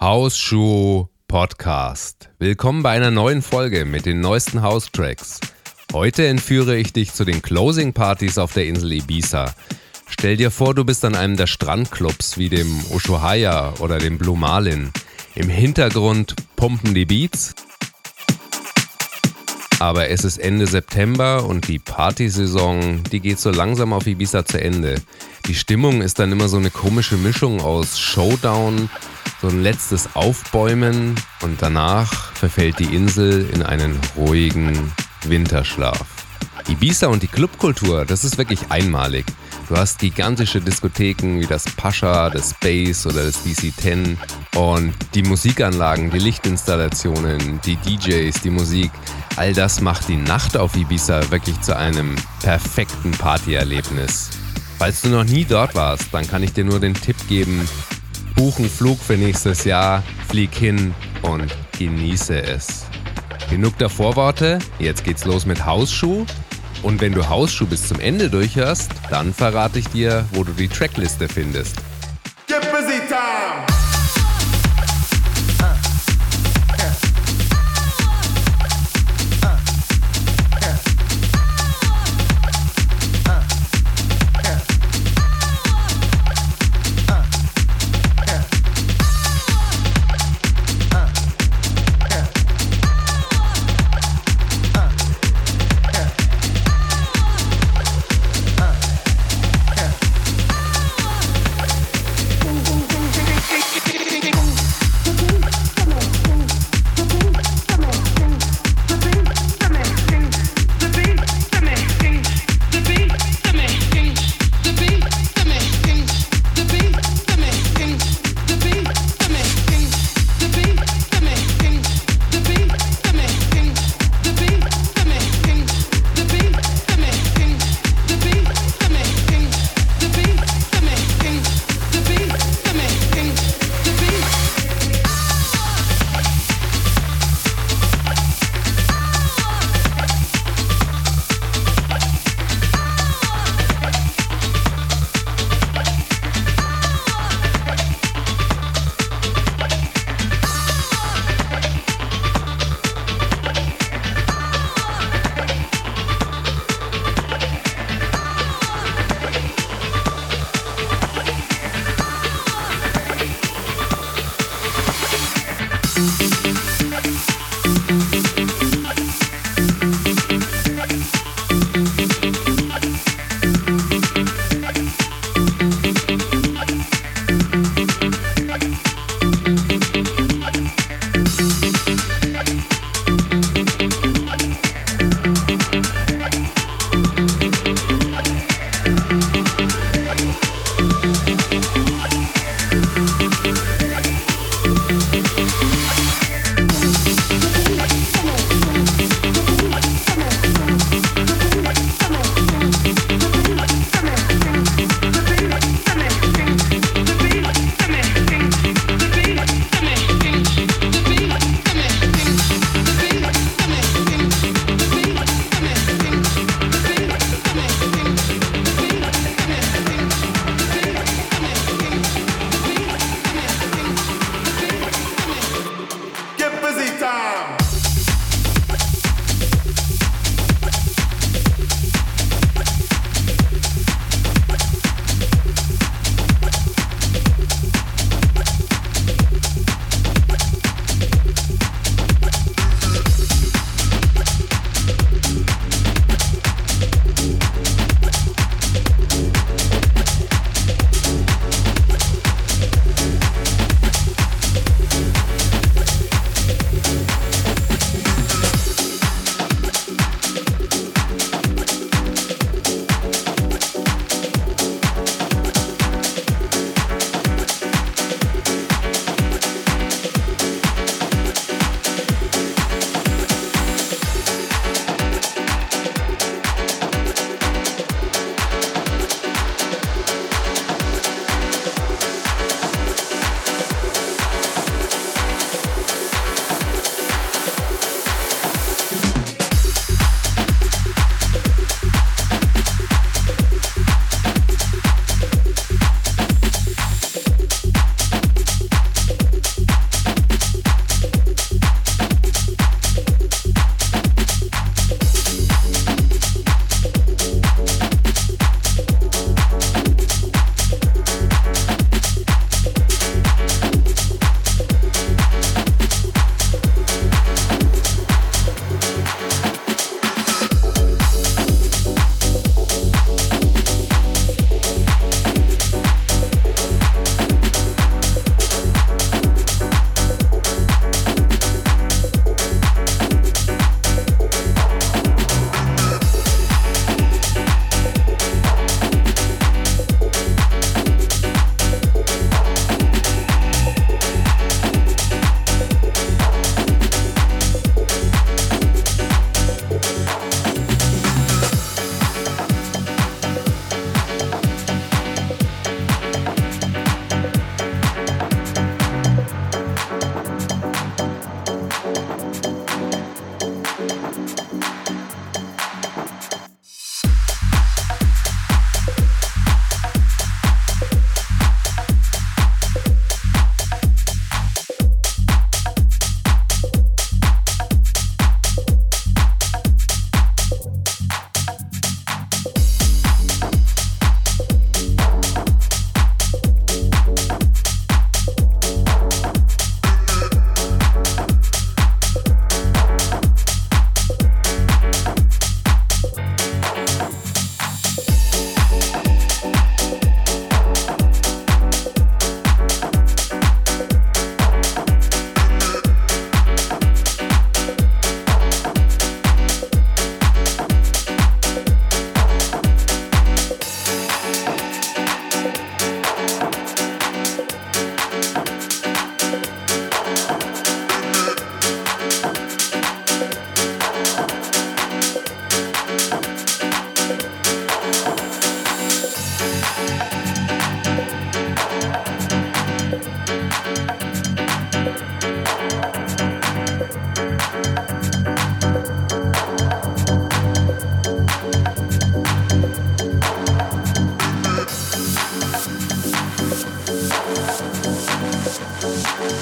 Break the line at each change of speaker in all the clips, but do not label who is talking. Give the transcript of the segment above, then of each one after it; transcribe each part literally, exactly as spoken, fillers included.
Hausschuh Podcast. Willkommen bei einer neuen Folge mit den neuesten House-Tracks. Heute entführe ich dich zu den Closing-Partys auf der Insel Ibiza. Stell dir vor, du bist an einem der Strandclubs wie dem Ushuaia oder dem Blue Marlin. Im Hintergrund pumpen die Beats. Aber es ist Ende September und die Partysaison, die geht so langsam auf Ibiza zu Ende. Die Stimmung ist dann immer so eine komische Mischung aus Showdown, so ein letztes Aufbäumen und danach verfällt die Insel in einen ruhigen Winterschlaf. Ibiza und die Clubkultur, das ist wirklich einmalig. Du hast gigantische Diskotheken wie das Pascha, das Space oder das D C zehn und die Musikanlagen, die Lichtinstallationen, die D Js, die Musik. All das macht die Nacht auf Ibiza wirklich zu einem perfekten Partyerlebnis. Falls du noch nie dort warst, dann kann ich dir nur den Tipp geben, buch einen Flug für nächstes Jahr, flieg hin und genieße es. Genug der Vorworte, jetzt geht's los mit Hausschuh. Und wenn du Hausschuh bis zum Ende durchhörst, dann verrate ich dir, wo du die Trackliste findest.
Get busy time!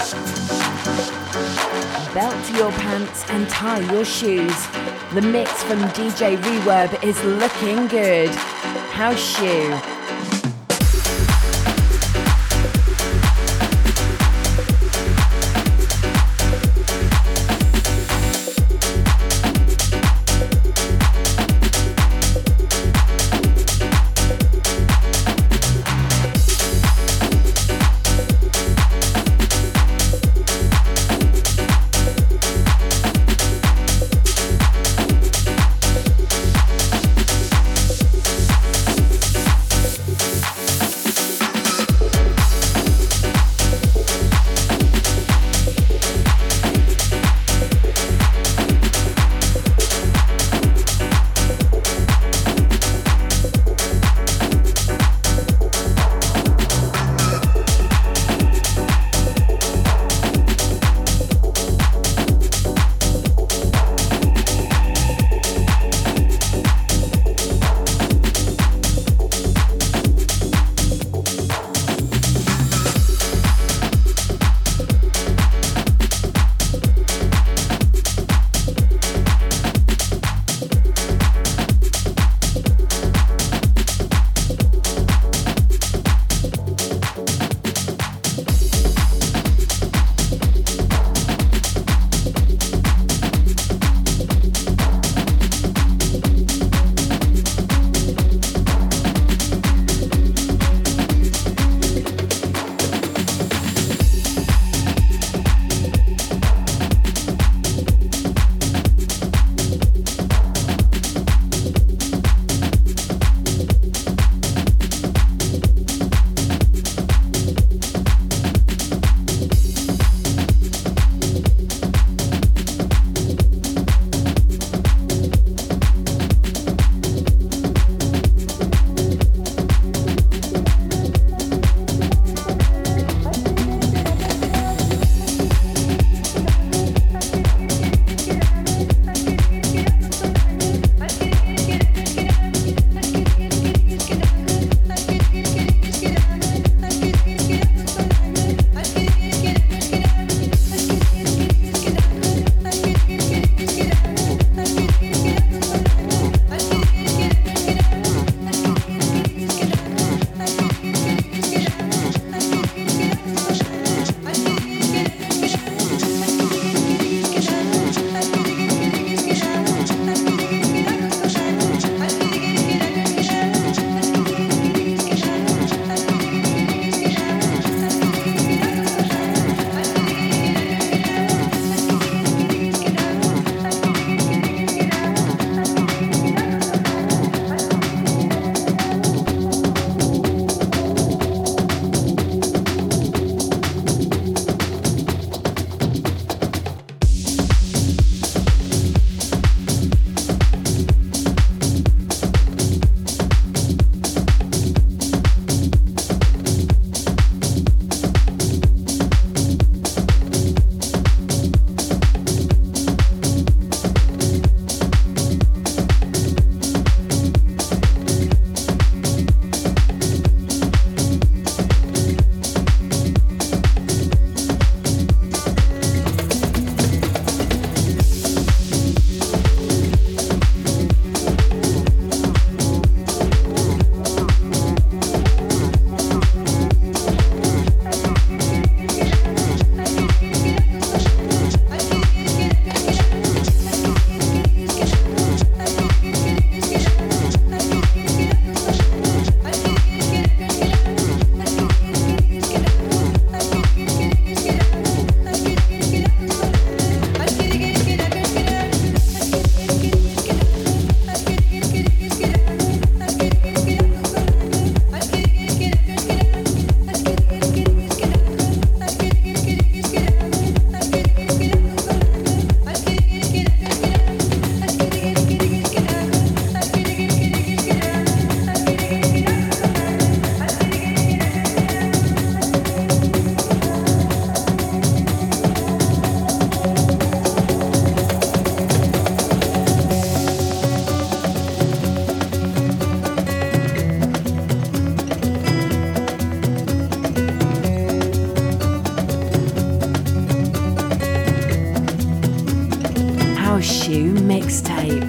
Belt your pants and tie your shoes. The mix from D J Reverb is looking good. House Shoe. Shoe mixtape.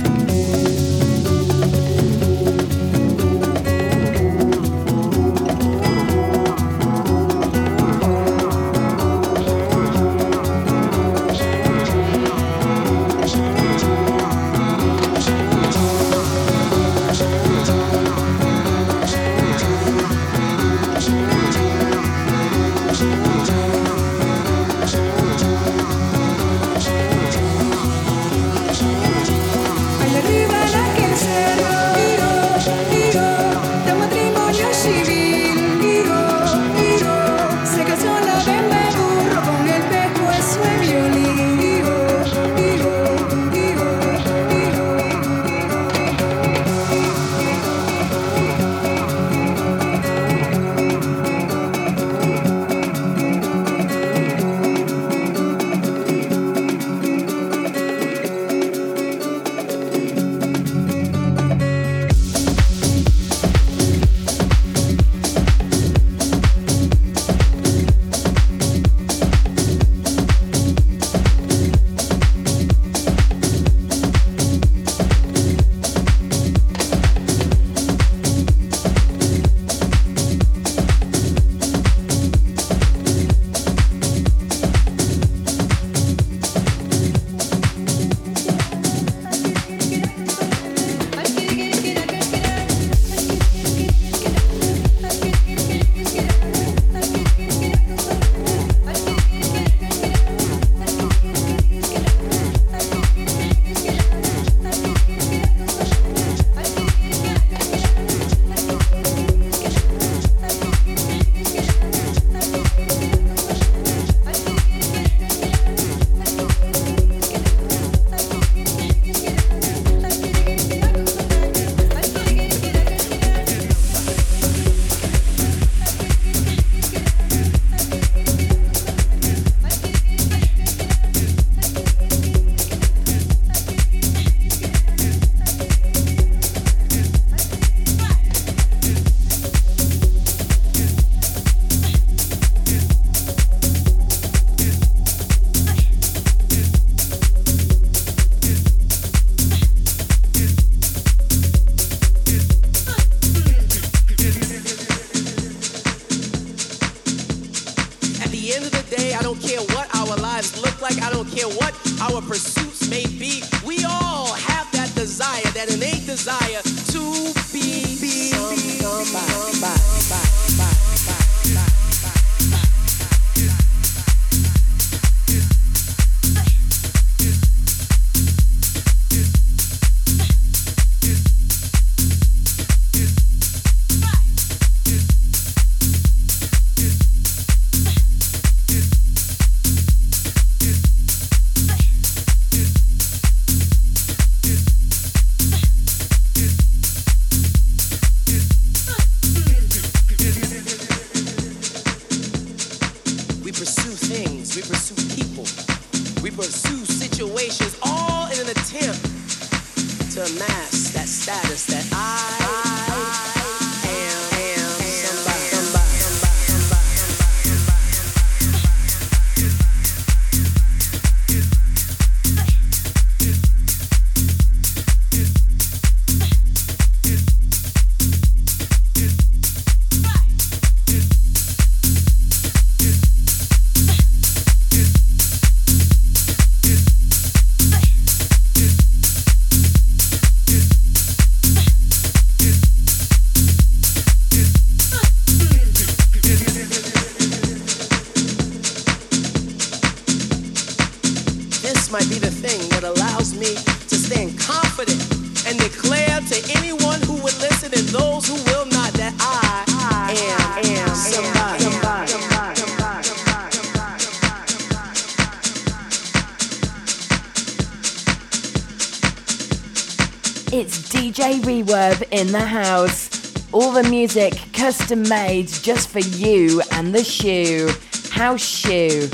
It's D J Reverb in the house. All the music custom made just for you and the shoe. House Shoe.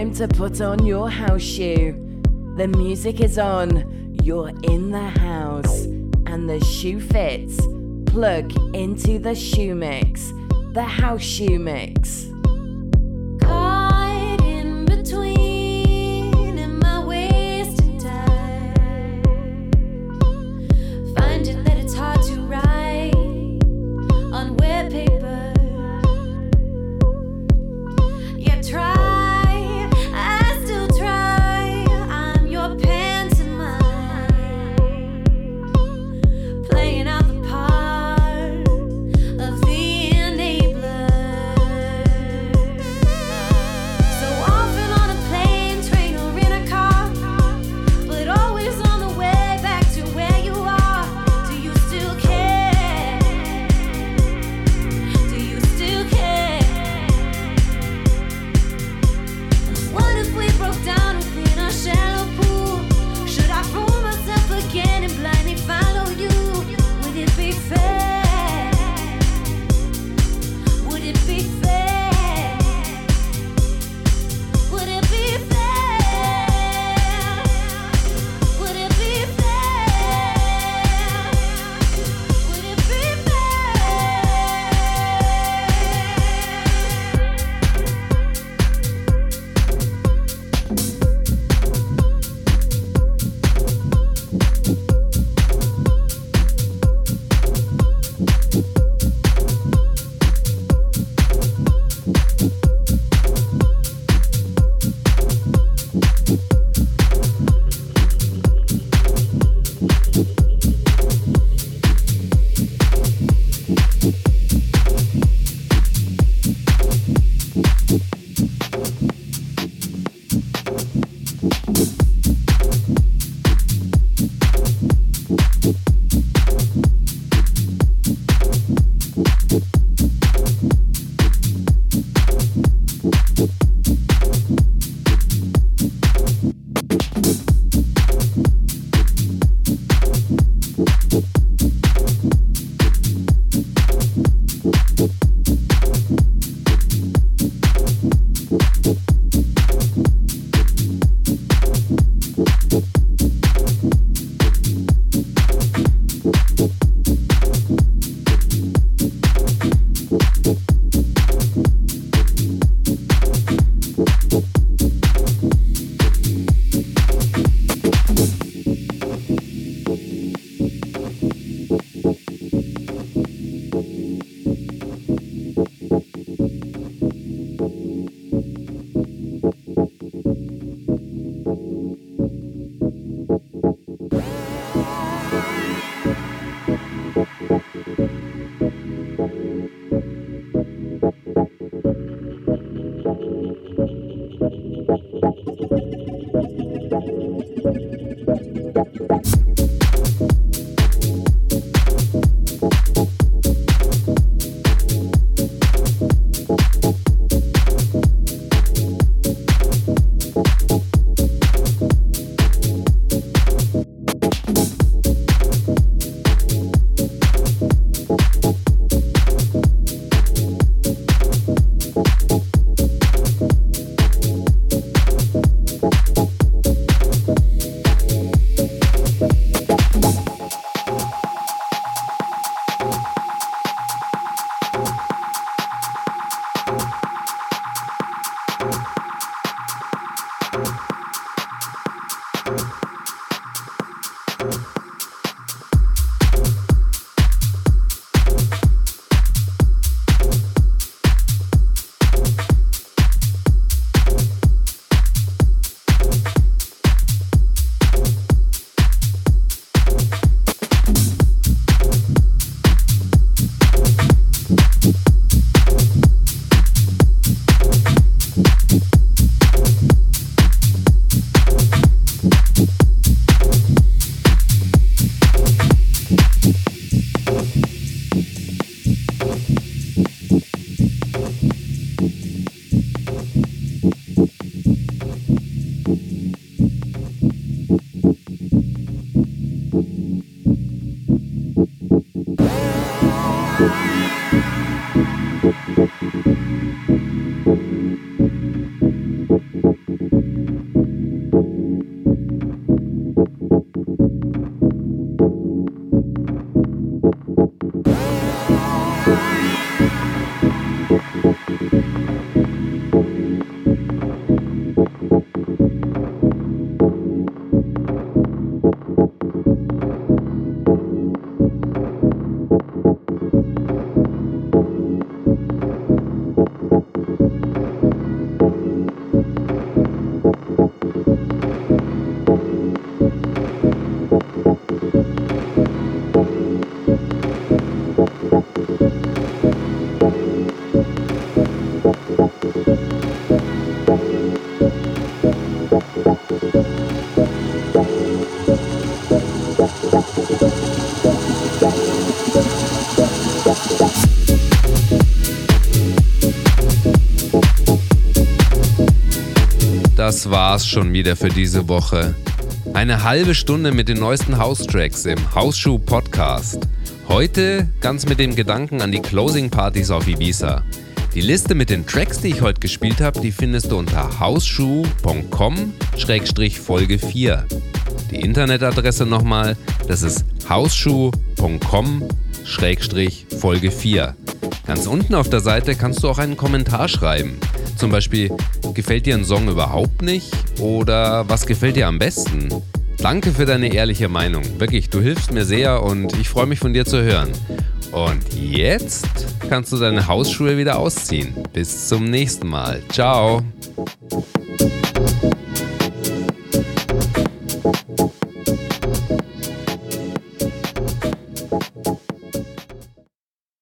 time to put on your house shoe. The music is on, you're in the house, and the shoe fits. Plug into the shoe mix, the house shoe mix.
Caught in between in my wasting time. Finding that it's hard to write on wet paper. Yeah, try.
Playing out the part of the enabler.
Das war's schon wieder für diese Woche. Eine halbe Stunde mit den neuesten House-Tracks im Hausschuh-Podcast. Heute ganz mit dem Gedanken an die Closing-Partys auf Ibiza. Die Liste mit den Tracks, die ich heute gespielt habe, die findest du unter hausschuh punkt com Schrägstrich Folge vier. Die Internetadresse nochmal, das ist hausschuh punkt com Schrägstrich Folge vier. Ganz unten auf der Seite kannst du auch einen Kommentar schreiben. Zum Beispiel, gefällt dir ein Song überhaupt nicht? Oder was gefällt dir am besten? Danke für deine ehrliche Meinung. Wirklich, du hilfst mir sehr und ich freue mich von dir zu hören. Und jetzt kannst du deine Hausschuhe wieder ausziehen. Bis zum nächsten Mal. Ciao.